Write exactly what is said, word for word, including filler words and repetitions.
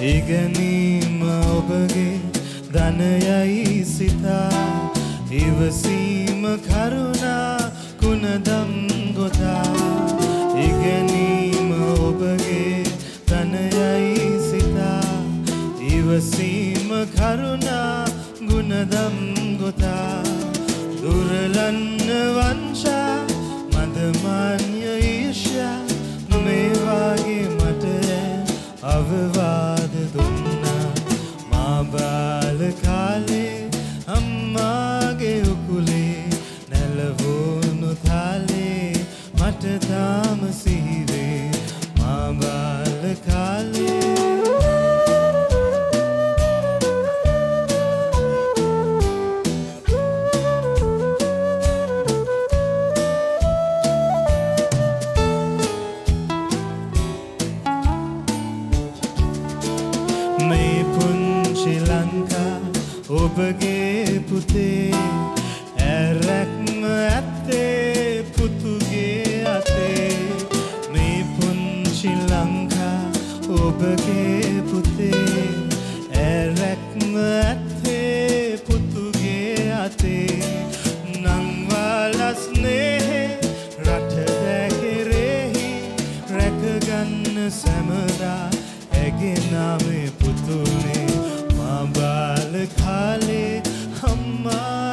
ඉගෙනීම ඔබගේ ධනයයි සිතා ඉවසීම කරුණා කුණදම් ගොතා ඉගෙනීම ඔබගේ ධනයයි සිතා ඉවසීම කරුණා ගුණදම් ගොතා දුරලන්න වංශා මදමාන්‍ය ඊර්ෂ්‍යා මේ වාගේ මට අවවාද දුන්නා මා බාල කාලේ අම්මාගේ උකුලේ නැලවුණු තාලේ මට තාම සිහිවේ මා බාල කාලේ මේ පුංචි ලංකා ඔබගේ පුතේ ඇරැක්ම ඇත්තේ පුතුගේ අතේ මේ පුංචි ලංකා ඔබගේ පුතේ ඇරැක්ම ඇත්තේ පුතුගේ අතේ නංවාලස්නේ රට දැකෙරෙහි රැකගන්න සැමදා ඇගේ නාමේ පුතුනේ මා බාල කාලේ අම්මා